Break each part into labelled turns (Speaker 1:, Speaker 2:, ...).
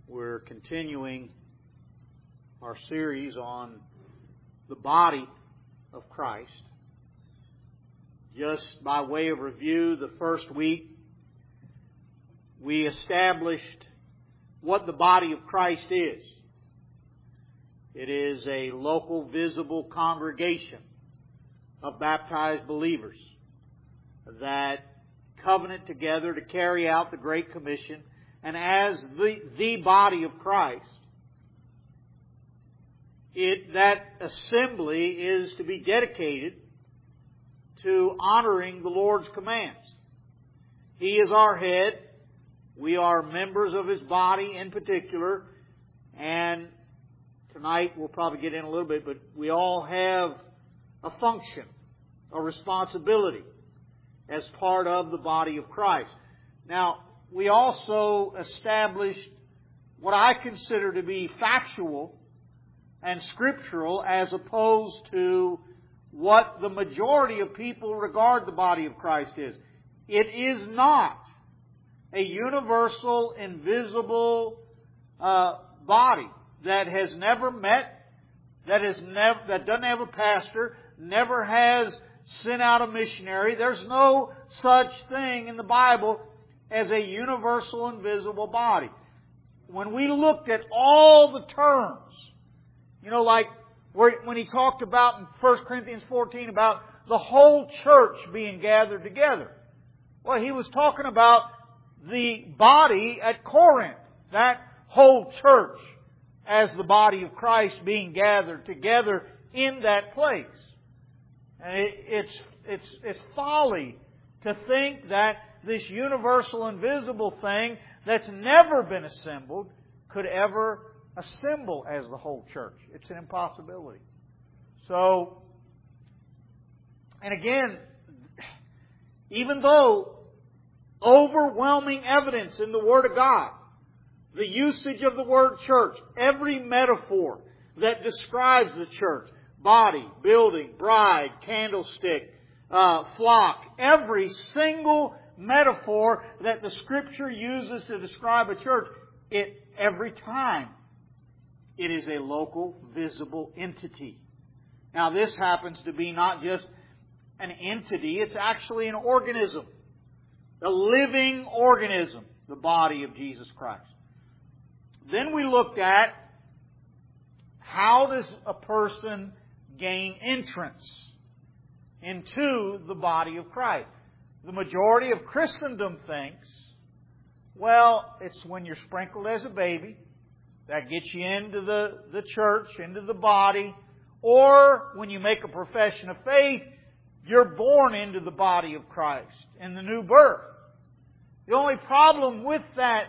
Speaker 1: We're continuing our series on the body of Christ. Just by way of review, the first week we established what the body of Christ is. It is a local, visible congregation of baptized believers that covenant together to carry out the Great Commission. And as the body of Christ, that assembly is to be dedicated to honoring the Lord's commands. He is our head. We are members of His body in particular. And tonight we'll probably get in a little bit, but we all have a function, a responsibility as part of the body of Christ. Now, we also established what I consider to be factual and scriptural as opposed to what the majority of people regard the body of Christ is. It is not a universal, invisible body that has never met, that doesn't have a pastor, never has sent out a missionary. There's no such thing in the Bible as a universal, invisible body. When we looked at all the terms, like when he talked about in 1 Corinthians 14 about the whole church being gathered together. Well, he was talking about the body at Corinth, that whole church as the body of Christ being gathered together in that place. And it's folly to think that this universal, invisible thing that's never been assembled could ever assemble as the whole church. It's an impossibility. So, and again, even though overwhelming evidence in the Word of God, the usage of the word church, every metaphor that describes the church, body, building, bride, candlestick, flock, every single metaphor that the Scripture uses to describe a church, every time it is a local, visible entity. Now this happens to be not just an entity, it's actually an organism. A living organism, the body of Jesus Christ. Then we looked at how does a person gain entrance into the body of Christ. The majority of Christendom thinks, well, it's when you're sprinkled as a baby. That gets you into the church, into the body. Or when you make a profession of faith, you're born into the body of Christ in the new birth. The only problem with that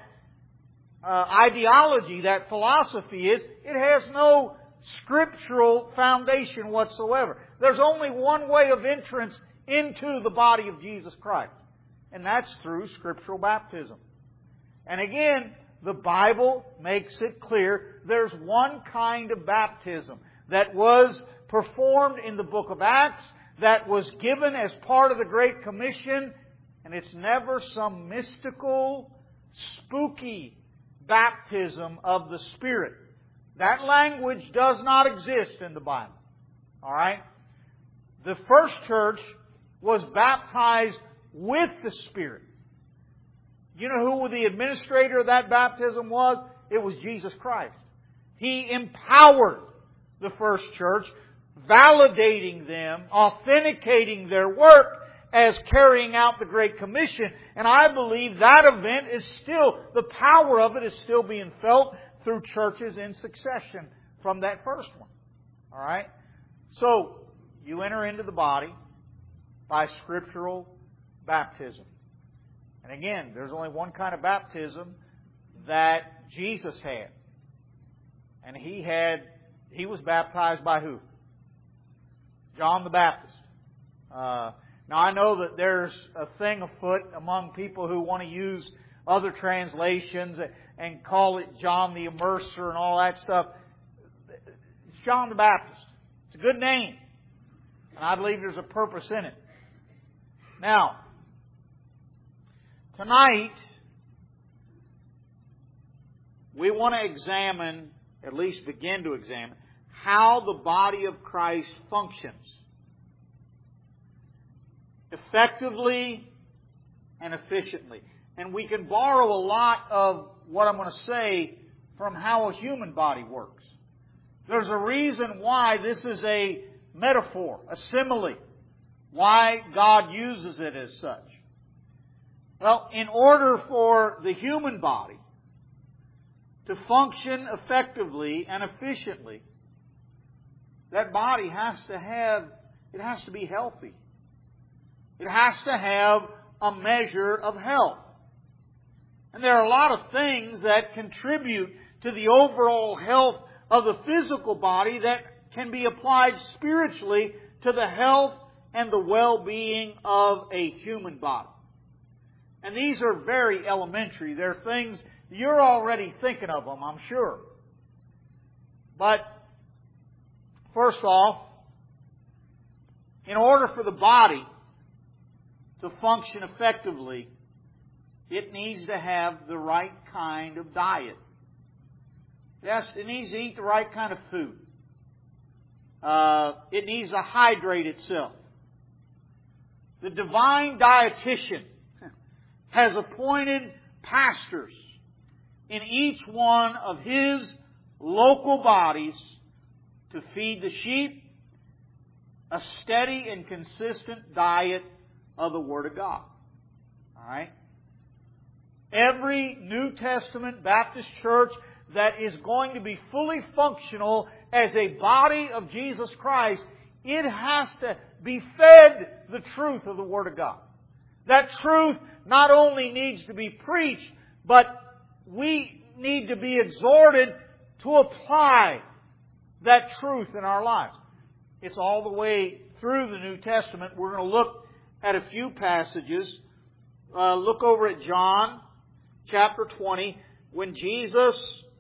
Speaker 1: ideology, that philosophy is it has no scriptural foundation whatsoever. There's only one way of entrance into the body of Jesus Christ. And that's through scriptural baptism. And again, the Bible makes it clear there's one kind of baptism that was performed in the book of Acts, that was given as part of the Great Commission, and it's never some mystical, spooky baptism of the Spirit. That language does not exist in the Bible. Alright? The first church was baptized with the Spirit. You know who the administrator of that baptism was? It was Jesus Christ. He empowered the first church, validating them, authenticating their work as carrying out the Great Commission. And I believe that event is still, the power of it is still being felt through churches in succession from that first one. Alright? So, you enter into the body by scriptural baptism. And again, there's only one kind of baptism that Jesus had. And He was baptized by who? John the Baptist. Now I know that there's a thing afoot among people who want to use other translations and call it John the Immerser and all that stuff. It's John the Baptist. It's a good name. And I believe there's a purpose in it. Now, tonight, we want to examine, at least begin to examine, how the body of Christ functions effectively and efficiently. And we can borrow a lot of what I'm going to say from how a human body works. There's a reason why this is a metaphor, a simile, why God uses it as such. Well, in order for the human body to function effectively and efficiently, that body has to be healthy. It has to have a measure of health. And there are a lot of things that contribute to the overall health of the physical body that can be applied spiritually to the health and the well-being of a human body. And these are very elementary. They're things you're already thinking of them, I'm sure. But first off, in order for the body to function effectively, it needs to have the right kind of diet. Yes, it needs to eat the right kind of food. It needs to hydrate itself. The divine dietitian has appointed pastors in each one of His local bodies to feed the sheep a steady and consistent diet of the Word of God. All right? Every New Testament Baptist church that is going to be fully functional as a body of Jesus Christ, it has to be fed the truth of the Word of God. That truth not only needs to be preached, but we need to be exhorted to apply that truth in our lives. It's all the way through the New Testament. We're going to look at a few passages. Look over at John chapter 20. When Jesus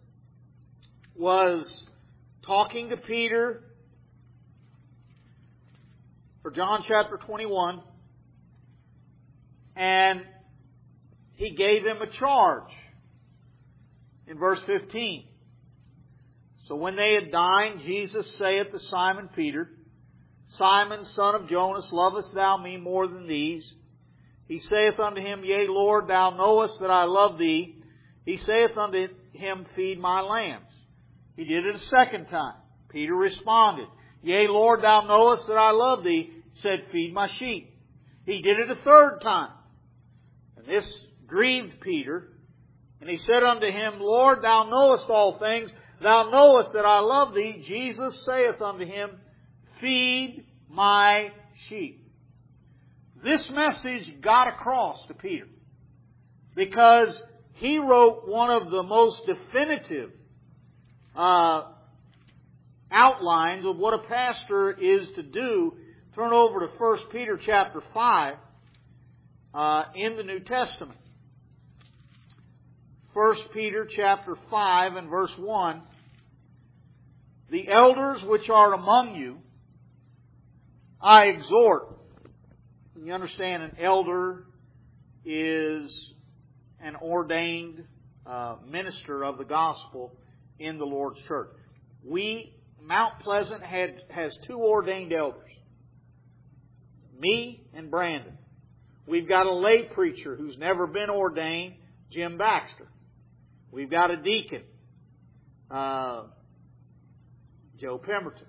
Speaker 1: was talking to Peter, for John chapter 21, and He gave him a charge in verse 15. So when they had dined, Jesus saith to Simon Peter, Simon, son of Jonas, lovest thou me more than these? He saith unto him, Yea, Lord, thou knowest that I love thee. He saith unto him, Feed my lambs. He did it a second time. Peter responded, Yea, Lord, thou knowest that I love thee. He said, Feed my sheep. He did it a third time. And this grieved Peter. And he said unto him, Lord, thou knowest all things. Thou knowest that I love thee. Jesus saith unto him, Feed my sheep. This message got across to Peter because he wrote one of the most definitive outlines of what a pastor is to do. Turn over to 1 Peter chapter 5 in the New Testament. 1 Peter chapter 5 and verse 1. The elders which are among you, I exhort. You understand, an elder is an ordained minister of the gospel in the Lord's church. Mount Pleasant has two ordained elders, me and Brandon. We've got a lay preacher who's never been ordained, Jim Baxter. We've got a deacon, Joe Pemberton.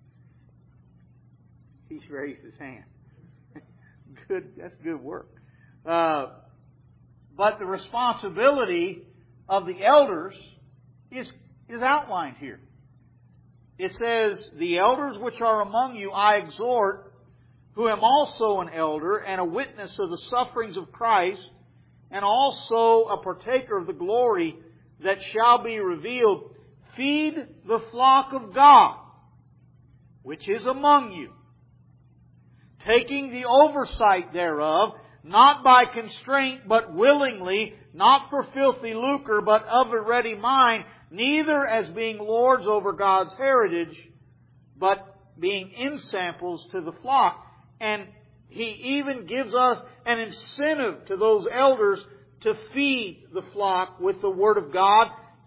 Speaker 1: He's raised his hand. Good, that's good work. But the responsibility of the elders is outlined here. It says, The elders which are among you I exhort, who am also an elder and a witness of the sufferings of Christ, and also a partaker of the glory that shall be revealed. Feed the flock of God, which is among you, taking the oversight thereof, not by constraint, but willingly, not for filthy lucre, but of a ready mind, neither as being lords over God's heritage, but being ensamples to the flock. And He even gives us an incentive to those elders to feed the flock with the Word of God.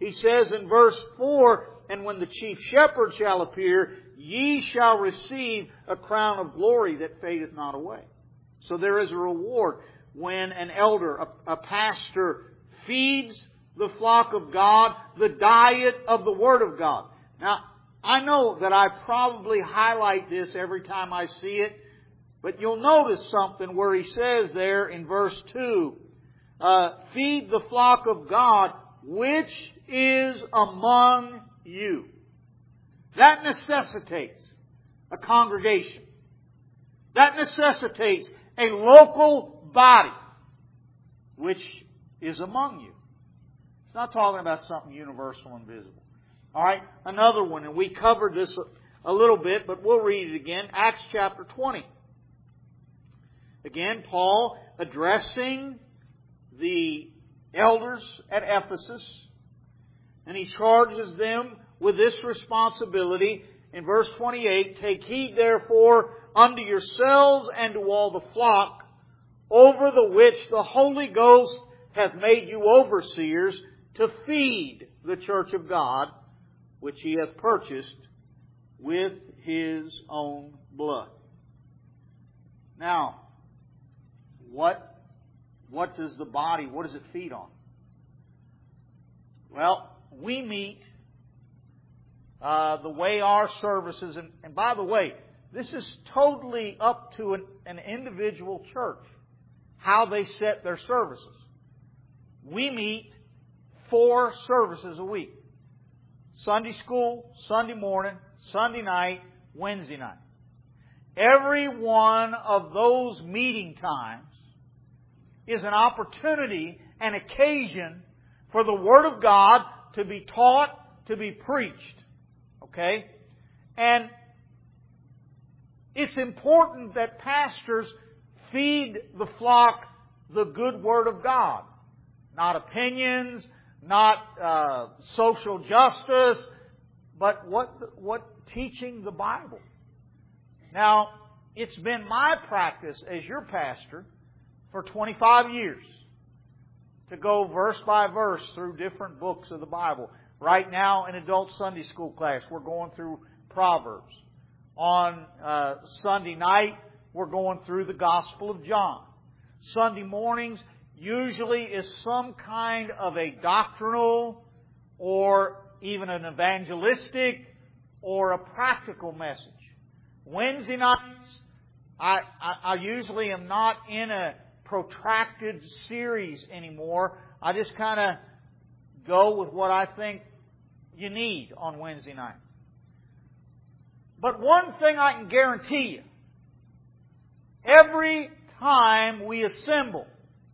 Speaker 1: He says in verse 4, "And when the chief shepherd shall appear, ye shall receive a crown of glory that fadeth not away." So there is a reward when an elder, a pastor, feeds the flock of God, the diet of the Word of God. Now, I know that I probably highlight this every time I see it, but you'll notice something where he says there in verse 2, "Feed the flock of God, which is among you." That necessitates a congregation. That necessitates a local body, which is among you. It's not talking about something universal and visible. All right, another one, and we covered this a little bit, but we'll read it again. Acts chapter 20. Again, Paul addressing the elders at Ephesus, and he charges them with this responsibility. In verse 28, "Take heed therefore unto yourselves and to all the flock, over the which the Holy Ghost hath made you overseers, to feed the church of God, which He hath purchased with His own blood." Now, what does the body, what does it feed on? Well, we meet the way our services, and by the way, this is totally up to an individual church, how they set their services. We meet 4 services a week. Sunday school, Sunday morning, Sunday night, Wednesday night. Every one of those meeting times is an opportunity, an occasion for the Word of God to be taught, to be preached. Okay? And it's important that pastors feed the flock the good Word of God. Not opinions, not social justice, but what teaching the Bible. Now, it's been my practice as your pastor for 25 years to go verse by verse through different books of the Bible. Right now, in adult Sunday school class, we're going through Proverbs. On Sunday night, we're going through the Gospel of John. Sunday mornings usually is some kind of a doctrinal or even an evangelistic or a practical message. Wednesday nights, I usually am not in a protracted series anymore. I just kind of go with what I think you need on Wednesday night. But one thing I can guarantee you, every time we assemble,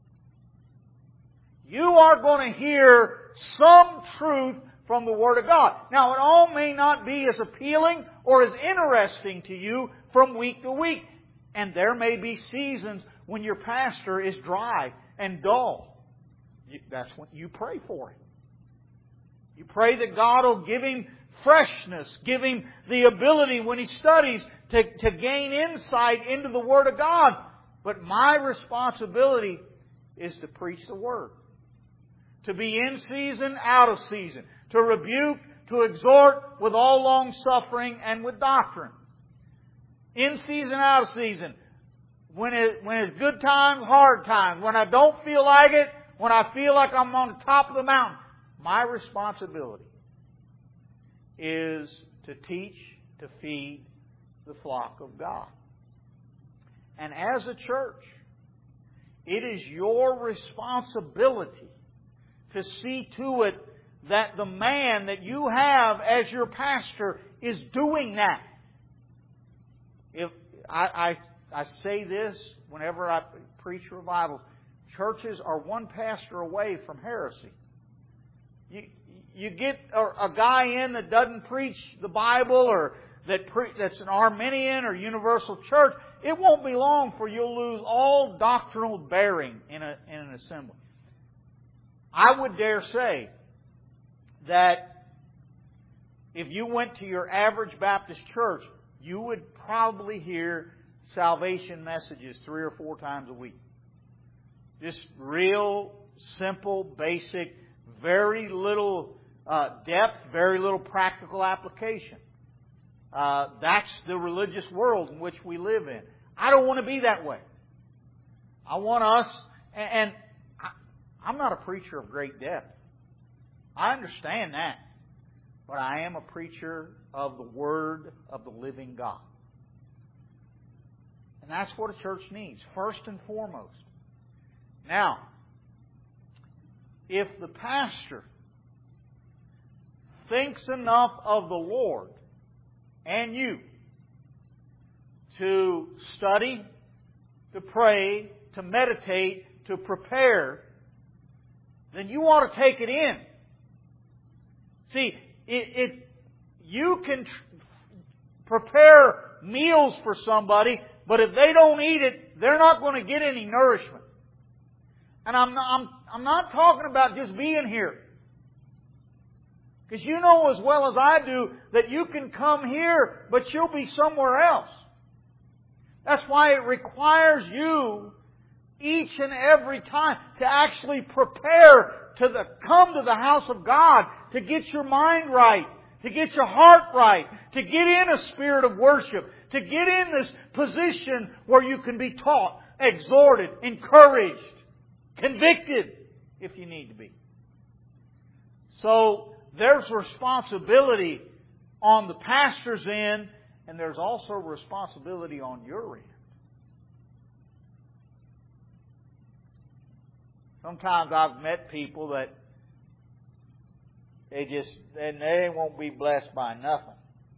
Speaker 1: you are going to hear some truth from the Word of God. Now, it all may not be as appealing or as interesting to you from week to week. And there may be seasons when your pastor is dry and dull. That's when you pray for him. You pray that God will give him freshness, give him the ability when he studies to gain insight into the Word of God. But my responsibility is to preach the Word. To be in season, out of season. To rebuke, to exhort with all long suffering and with doctrine. In season, out of season. When it's good times, hard times. When I don't feel like it, when I feel like I'm on the top of the mountain. My responsibility is to teach, to feed the flock of God. And as a church, it is your responsibility to see to it that the man that you have as your pastor is doing that. If I say this whenever I preach revival, churches are one pastor away from heresy. You get a guy in that doesn't preach the Bible or that's an Arminian or Universal Church, it won't be long for you'll lose all doctrinal bearing in an assembly. I would dare say that if you went to your average Baptist church, you would probably hear salvation messages 3 or 4 times a week. Just real, simple, basic, very little depth, very little practical application. That's the religious world in which we live in. I don't want to be that way. I want us, and I'm not a preacher of great depth. I understand that. But I am a preacher of the Word of the living God. And that's what a church needs, first and foremost. Now, if the pastor thinks enough of the Lord and you to study, to pray, to meditate, to prepare, then you ought to take it in. See, you can prepare meals for somebody, but if they don't eat it, they're not going to get any nourishment. And I'm not talking about just being here. Because you know as well as I do that you can come here, but you'll be somewhere else. That's why it requires you each and every time to actually prepare to come to the house of God, to get your mind right, to get your heart right, to get in a spirit of worship, to get in this position where you can be taught, exhorted, encouraged, convicted, if you need to be. So, there's responsibility on the pastor's end, and there's also responsibility on your end. Sometimes I've met people that they won't be blessed by nothing.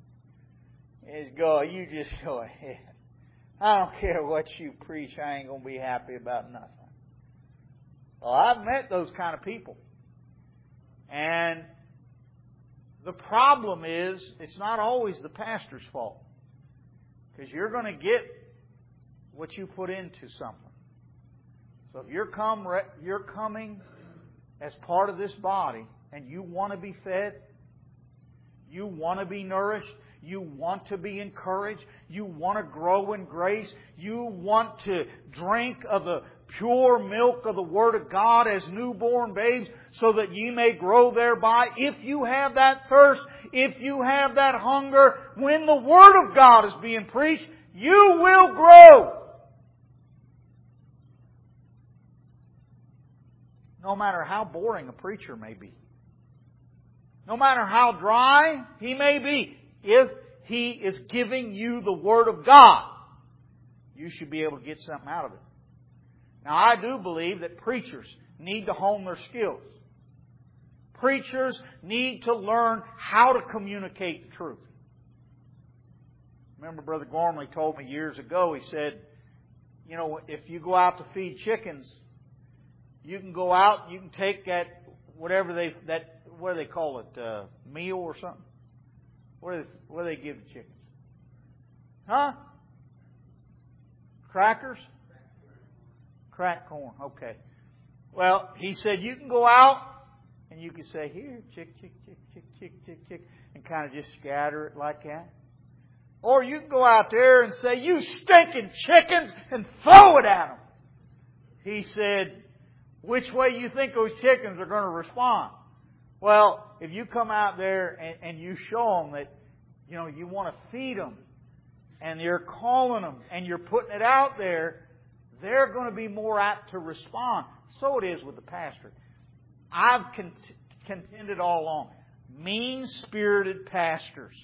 Speaker 1: You just go ahead. I don't care what you preach, I ain't going to be happy about nothing. Well, I've met those kind of people. And the problem is, it's not always the pastor's fault. Because you're going to get what you put into something. So if you're coming as part of this body, and you want to be fed, you want to be nourished, you want to be encouraged, you want to grow in grace, you want to drink of the pure milk of the Word of God as newborn babes, so that ye may grow thereby. If you have that thirst, if you have that hunger, when the Word of God is being preached, you will grow. No matter how boring a preacher may be. No matter how dry he may be. If he is giving you the Word of God, you should be able to get something out of it. Now, I do believe that preachers need to hone their skills. Preachers need to learn how to communicate the truth. Remember, Brother Gormley told me years ago, he said, if you go out to feed chickens, you can go out, you can take that, what do they call it, meal or something? What do they give the chickens? Huh? Crackers? Cracked corn. Okay. Well, he said you can go out and you can say, here, chick, chick, chick, chick, chick, chick, chick, and kind of just scatter it like that. Or you can go out there and say, you stinking chickens, and throw it at them. He said, which way you think those chickens are going to respond? Well, if you come out there and you show them that, you want to feed them, and you're calling them, and you're putting it out there, they're going to be more apt to respond. So it is with the pastor. I've contended all along. Mean-spirited pastors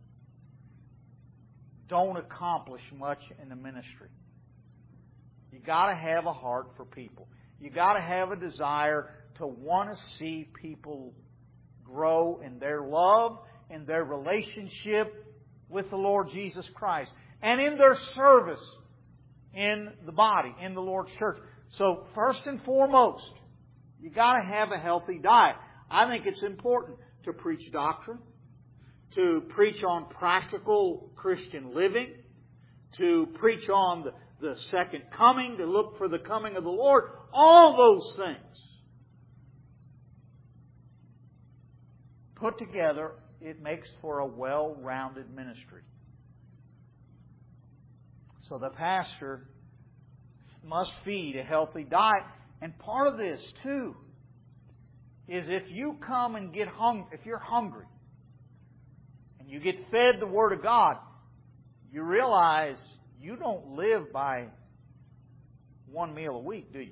Speaker 1: don't accomplish much in the ministry. You got to have a heart for people. You got to have a desire to want to see people grow in their love, in their relationship with the Lord Jesus Christ, and in their service in the body, in the Lord's church. So first and foremost, you got to have a healthy diet. I think it's important to preach doctrine, to preach on practical Christian living, to preach on the second coming, to look for the coming of the Lord. All those things put together, it makes for a well-rounded ministry. So the pastor must feed a healthy diet. And part of this, too, is if you come and get hungry, if you're hungry, and you get fed the Word of God, you realize you don't live by one meal a week, do you?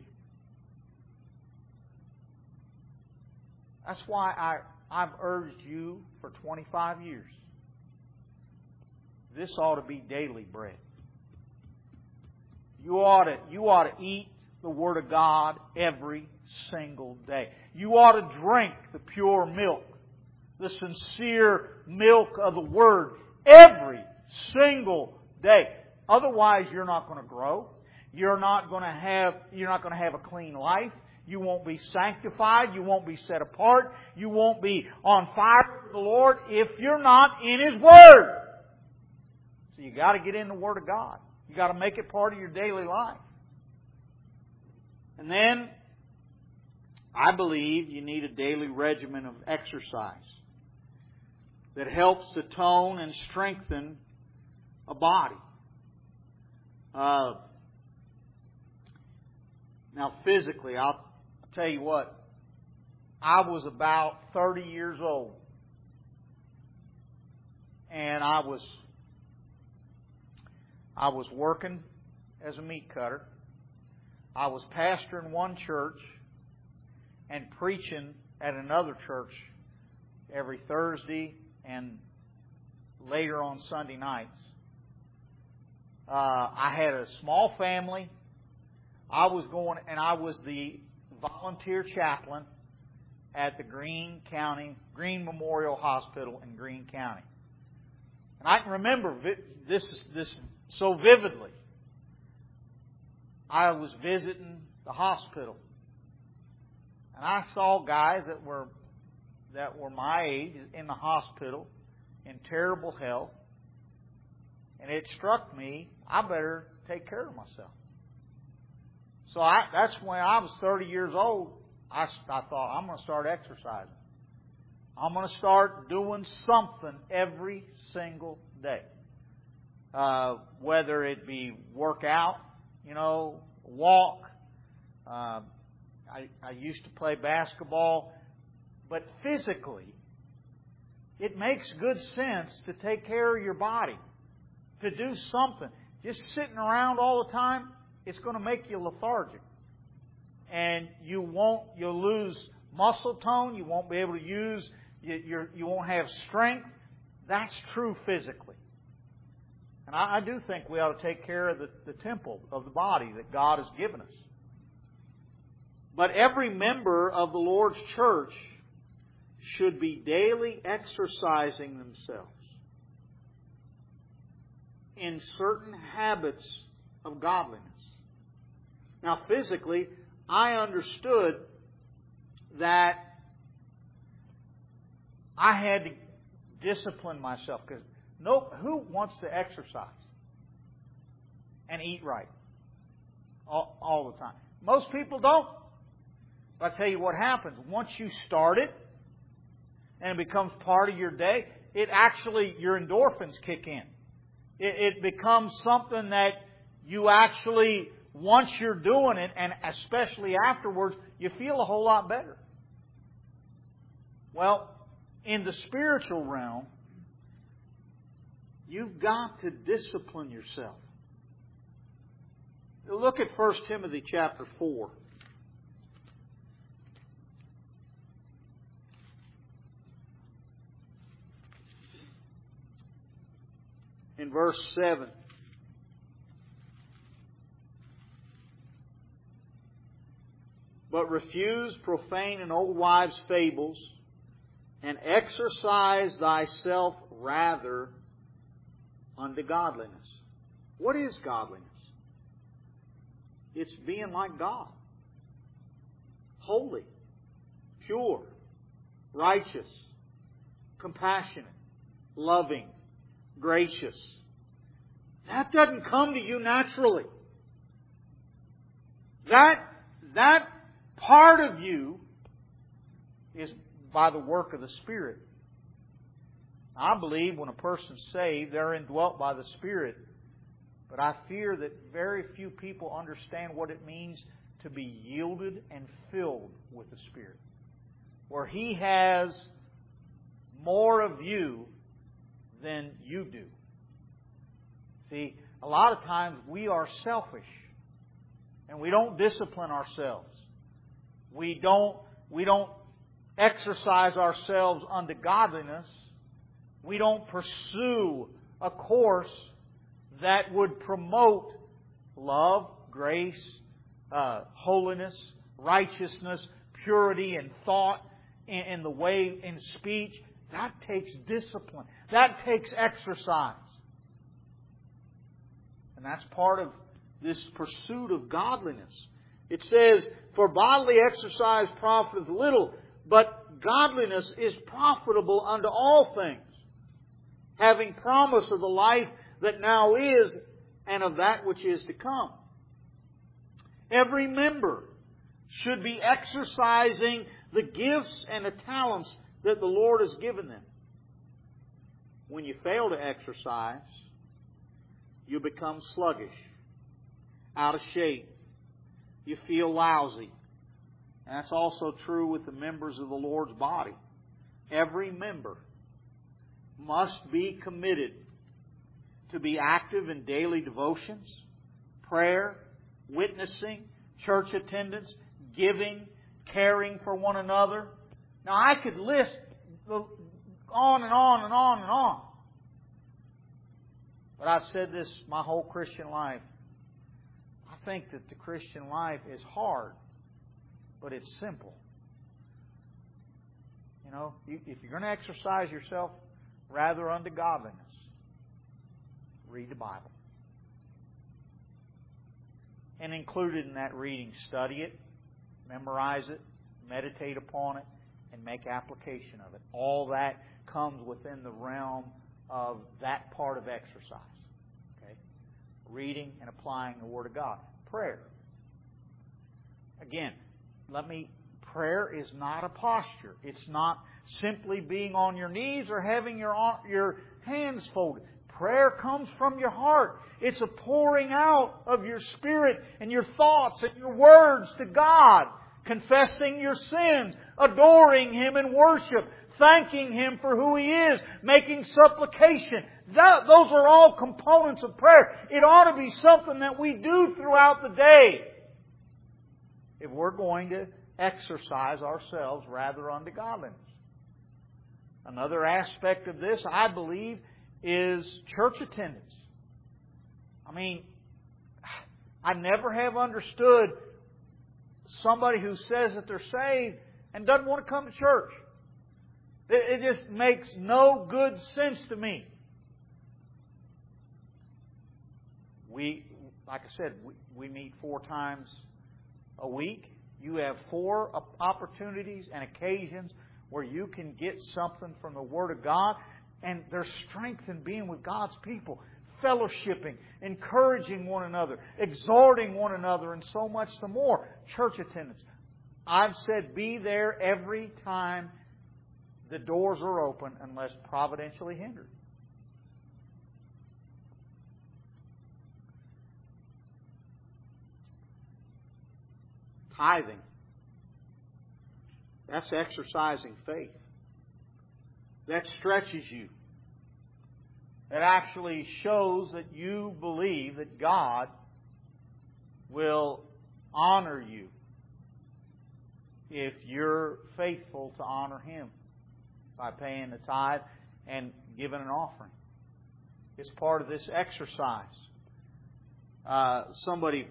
Speaker 1: That's why I've urged you for 25 years. This ought to be daily bread. You ought to eat the Word of God every single day. You ought to drink the pure milk, the sincere milk of the Word every single day. Otherwise, you're not going to grow. You're not going to have a clean life. You won't be sanctified. You won't be set apart. You won't be on fire for the Lord if you're not in His Word. So you got to get in the Word of God. You got to make it part of your daily life. And then, I believe you need a daily regimen of exercise that helps to tone and strengthen a body. Now, physically, I'll tell you what, I was about 30 years old. And I was working as a meat cutter. I was pastoring one church and preaching at another church every Thursday and later on Sunday nights. I had a small family. I was the volunteer chaplain at the Greene Memorial Hospital in Greene County. And I can remember this so vividly. I was visiting the hospital, and I saw guys that were my age in the hospital in terrible health, and it struck me, I better take care of myself. So that's when I was 30 years old. I thought, I'm going to start exercising. I'm going to start doing something every single day. Whether it be workout, walk. I used to play basketball. But physically, it makes good sense to take care of your body, to do something. Just sitting around all the time, it's going to make you lethargic. And you'll lose muscle tone. You won't be able to you won't have strength. That's true physically. And I do think we ought to take care of the temple of the body that God has given us. But every member of the Lord's church should be daily exercising themselves in certain habits of godliness. Now, physically, I understood that I had to discipline myself, because who wants to exercise and eat right all the time? Most people don't. But I tell you what happens. Once you start it and it becomes part of your day, your endorphins kick in. It becomes something that you actually, once you're doing it, and especially afterwards, you feel a whole lot better. Well, in the spiritual realm, you've got to discipline yourself. Look at 1 Timothy chapter 4. In verse 7. But refuse profane and old wives' fables, and exercise thyself rather unto godliness. What is godliness? It's being like God. Holy, pure, righteous, compassionate, loving, gracious. That doesn't come to you naturally. That part of you is by the work of the Spirit. I believe when a person's saved, they're indwelt by the Spirit. But I fear that very few people understand what it means to be yielded and filled with the Spirit. where He has more of you than you do. See, a lot of times we are selfish and we don't discipline ourselves. We don't exercise ourselves unto godliness. We don't pursue a course that would promote love, grace, holiness, righteousness, purity in thought, in the way, in speech. That takes discipline. That takes exercise. And that's part of this pursuit of godliness. It says, "For bodily exercise profiteth little, but godliness is profitable unto all things, having promise of the life that now is, and of that which is to come." Every member should be exercising the gifts and the talents that the Lord has given them. When you fail to exercise, you become sluggish, out of shape. You feel lousy. And that's also true with the members of the Lord's body. Every member must be committed to be active in daily devotions, prayer, witnessing, church attendance, giving, caring for one another. Now I could list on and on and on and on. But I've said this my whole Christian life. I think that the Christian life is hard, but it's simple. You know, if you're going to exercise yourself rather unto godliness, read the Bible. And included in that reading, study it, memorize it, meditate upon it, and make application of it. All that comes within the realm of that part of exercise. Okay? Reading and applying the Word of God. Prayer. Again, prayer is not a posture. It's not simply being on your knees or having your hands folded. Prayer comes from your heart. It's a pouring out of your spirit and your thoughts and your words to God. Confessing your sins, adoring Him in worship, thanking Him for who He is, making supplication. Those are all components of prayer. It ought to be something that we do throughout the day if we're going to exercise ourselves rather unto godliness. Another aspect of this, I believe, is church attendance. I mean, I never have understood somebody who says that they're saved and doesn't want to come to church. It just makes no good sense to me. Like I said, we meet 4 times a week. You have 4 opportunities and occasions where you can get something from the Word of God. And there's strength in being with God's people, fellowshipping, encouraging one another, exhorting one another, and so much the more. Church attendance. I've said be there every time the doors are open unless providentially hindered. Tithing. That's exercising faith. That stretches you. It actually shows that you believe that God will honor you if you're faithful to honor Him by paying the tithe and giving an offering. It's part of this exercise. Somebody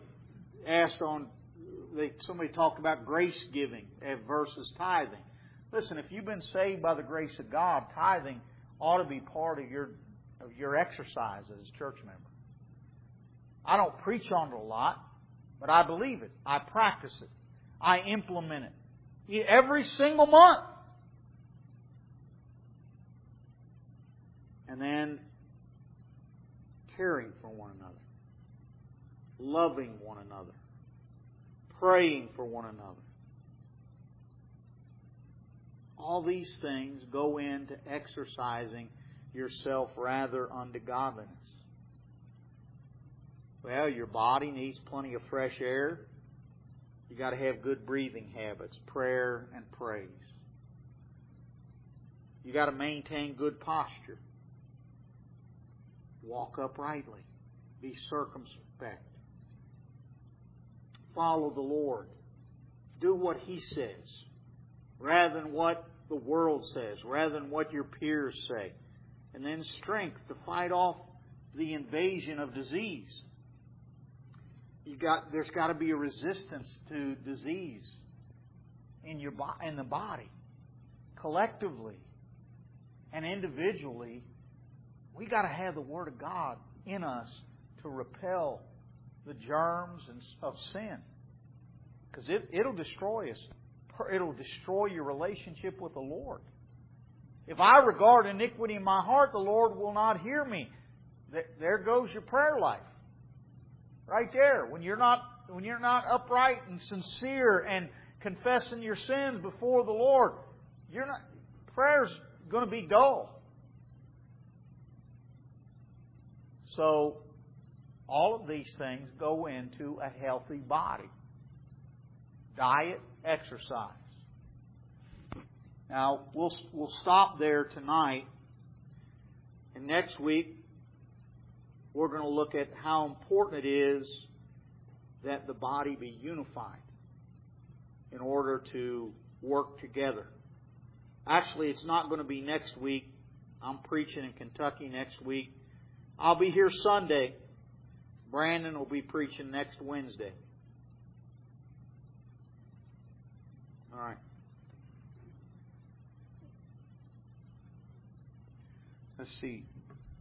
Speaker 1: talked about grace giving versus tithing. Listen, if you've been saved by the grace of God, tithing ought to be part of your exercise as a church member. I don't preach on it a lot, but I believe it. I practice it. I implement it every single month. And then caring for one another, loving one another, praying for one another. All these things go into exercising yourself rather unto godliness. Well, your body needs plenty of fresh air. You got to have good breathing habits, prayer and praise. You got to maintain good posture. Walk uprightly. Be circumspect. Follow the Lord. Do what He says, rather than what the world says, rather than what your peers say. And then strength to fight off the invasion of disease. There's got to be a resistance to disease in the body, collectively and individually. We got to have the Word of God in us to repel the germs of sin, because it'll destroy us. It'll destroy your relationship with the Lord. If I regard iniquity in my heart, the Lord will not hear me. There goes your prayer life. Right there. When you're not upright and sincere and confessing your sins before the Lord, prayer's going to be dull. So, all of these things go into a healthy body. Diet, exercise. Now, we'll stop there tonight. And next week, we're going to look at how important it is that the body be unified in order to work together. Actually, it's not going to be next week. I'm preaching in Kentucky next week. I'll be here Sunday. Brandon will be preaching next Wednesday. All right. Let's see.